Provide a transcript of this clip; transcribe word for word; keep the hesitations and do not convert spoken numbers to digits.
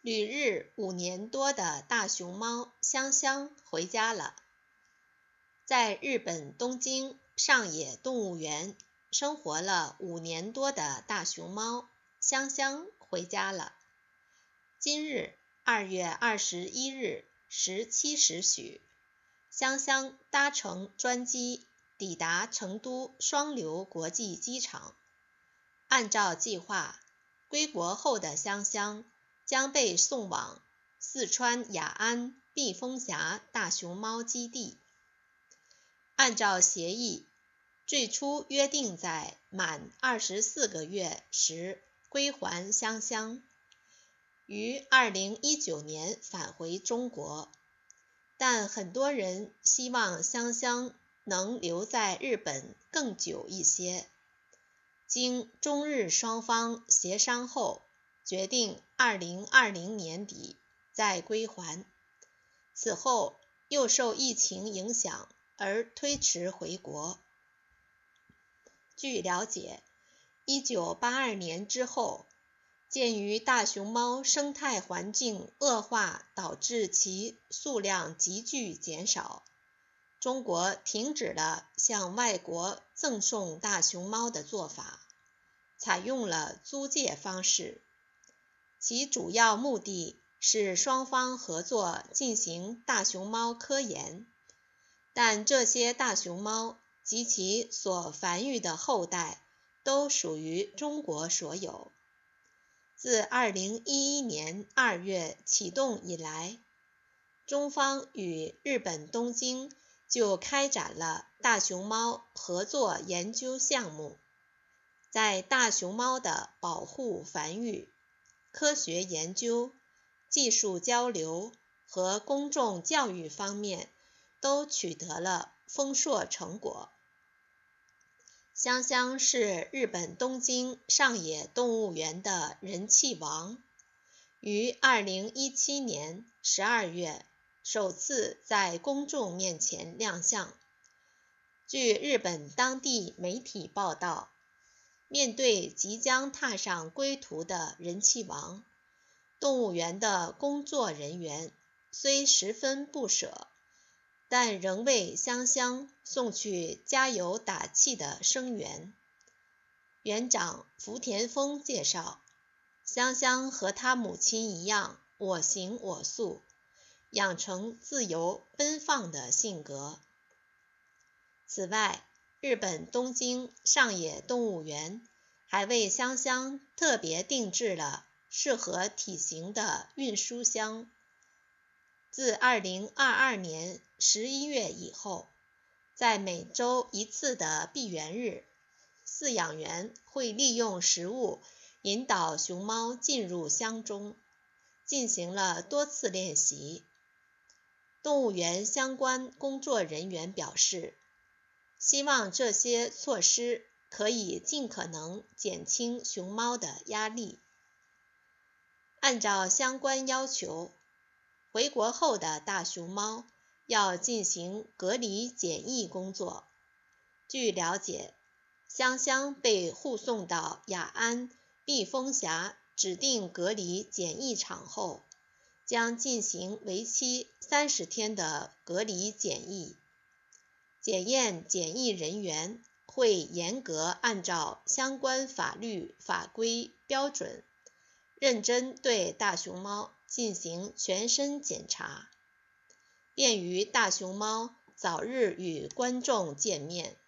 旅日五年多的大熊猫香香回家了。在日本东京上野动物园生活了五年多的大熊猫香香回家了。今日二月二十一日十七时许，香香搭乘专机抵达成都双流国际机场。按照计划，归国后的香香将被送往四川雅安碧峰峡大熊猫基地。按照协议，最初约定在满二十四个月时归还香香，于二零一九年返回中国。但很多人希望香香能留在日本更久一些。经中日双方协商后，决定二零二零年底再归还。此后又受疫情影响而推迟回国。据了解，一九八二年之后，鉴于大熊猫生态环境恶化导致其数量急剧减少，中国停止了向外国赠送大熊猫的做法，采用了租借方式。其主要目的是双方合作进行大熊猫科研，但这些大熊猫及其所繁育的后代都属于中国所有。自二零一一年二月启动以来，中方与日本东京就开展了大熊猫合作研究项目，在大熊猫的保护繁育、科学研究、技术交流和公众教育方面都取得了丰硕成果。香香是日本东京上野动物园的人气王，于二零一七年十二月首次在公众面前亮相。据日本当地媒体报道，面对即将踏上归途的人气王，动物园的工作人员虽十分不舍，但仍为香香送去加油打气的声援。园长福田丰介绍，香香和他母亲一样我行我素，养成自由奔放的性格。此外，日本东京上野动物园还为香香特别定制了适合体型的运输箱。自二零二二年十一月以后，在每周一次的闭园日，饲养员会利用食物引导熊猫进入箱中，进行了多次练习。动物园相关工作人员表示，希望这些措施可以尽可能减轻熊猫的压力。按照相关要求，回国后的大熊猫要进行隔离检疫工作。据了解，香香被护送到雅安碧峰峡指定隔离检疫场后，将进行为期三十天的隔离检疫。检验检疫人员会严格按照相关法律法规标准，认真对大熊猫进行全身检查，便于大熊猫早日与观众见面。